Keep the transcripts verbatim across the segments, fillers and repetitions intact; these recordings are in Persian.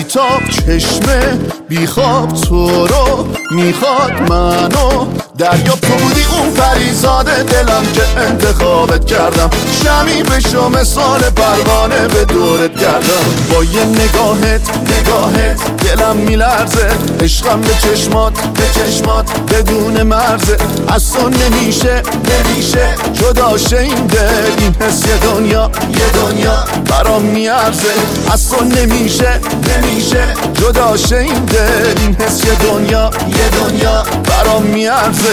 بی‌تاب چشمه بیخواب تو رو میخواد منو دریا تو بودی اون پریزاد دلم که انتخابت کردم شمی بشو مثال پروانه به دورت گردم با یه نگاهت نگاهت دلم میلرزه عشقم به چشمات به چشمات بدون مرزه از تو نمیشه نمیشه جدا شه این دل این حس یه دنیا یه دنیا برام میارزه از تو نمیشه نمیشه جدا شه این دل این حس یه دنیا یه دنیا برام میارزه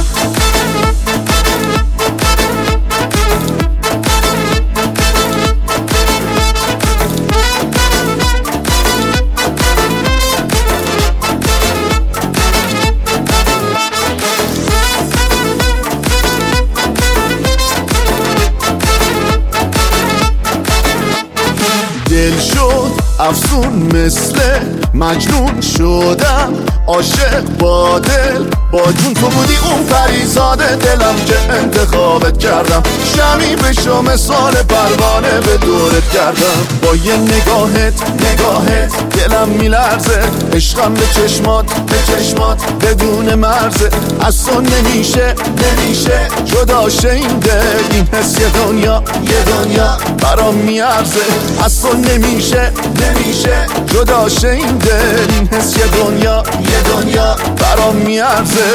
دل شد افسون مثل مجنون شدم عاشق با دل با جون تو بودی اون پریزاد دلم که انتخابت کردم شمی بشو مثال پروانه به دورت کردم با یه نگاهت نگاهت دلم میلرزه عشقم به چشمات به چشمات بدون مرزه از تو نمیشه نمیشه جدا شه این دل این حس یه دنیا یه دنیا برام میارزه از تو نمیشه نمیشه جدا شه این دل این حس یه دنیا یه دنیا برام میارزه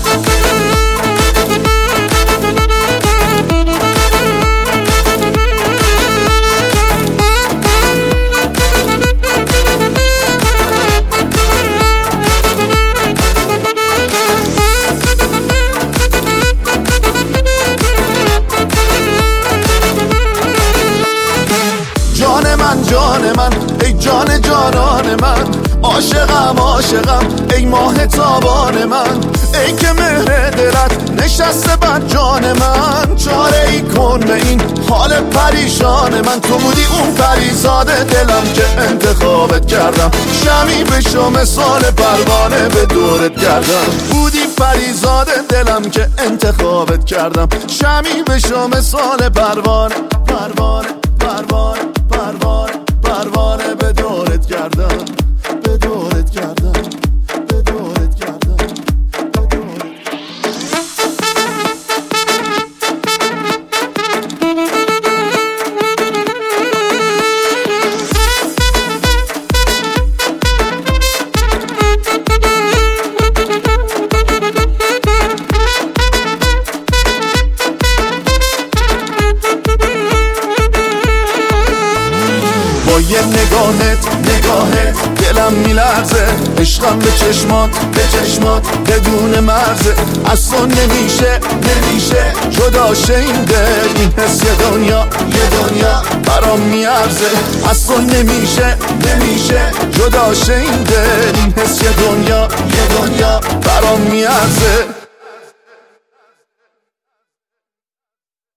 جان من جان من ای جان جانان من عاشقم عاشقم ای ماه تابان من ای که مهر دلت نشسته بر جان من چاره ای کن به این حال پریشان من تو بودی اون پریزاد دلم که انتخابت کردم شمی بشو مثال پروانه به دورت گردم بودی پریزاد دلم که انتخابت کردم شمی بشو مثال پروانه پروانه پروانه پروانه پروانه به دورت گردم به دورت گردم به دورت گردم به دورت با یه نگاهت نگاهت دلم میلرزه عشقم به چشمات به چشمات بدون مرزه از تو نمیشه نمیشه جدا شه این دل این حس یه دنیا یه دنیا برام میارزه از تو نمیشه نمیشه جدا شه این دل این حس یه دنیا یه دنیا برام میارزه